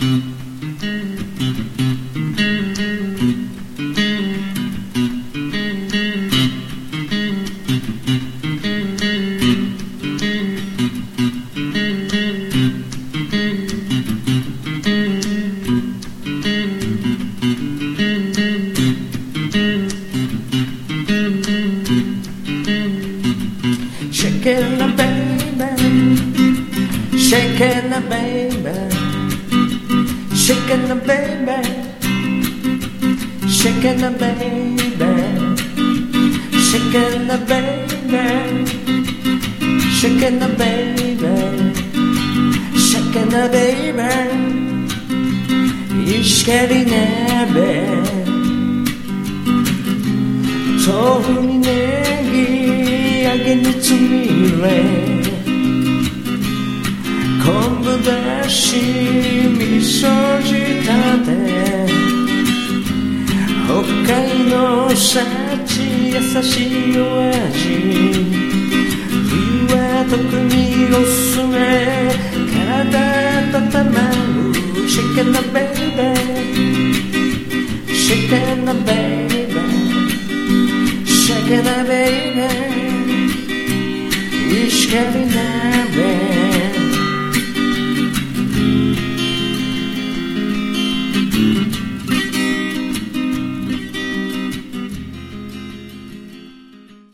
Shaking a baby, shaking a baby, shaking a baby, shaking a baby, shaking a baby, shaking a baby, shaking a baby, ishkari nebe, tohuni negi.揚につみれ昆布だし味噌仕立て北海の幸優しいお味冬は特におすすめ体温まる Shaking a baby Shaking a baby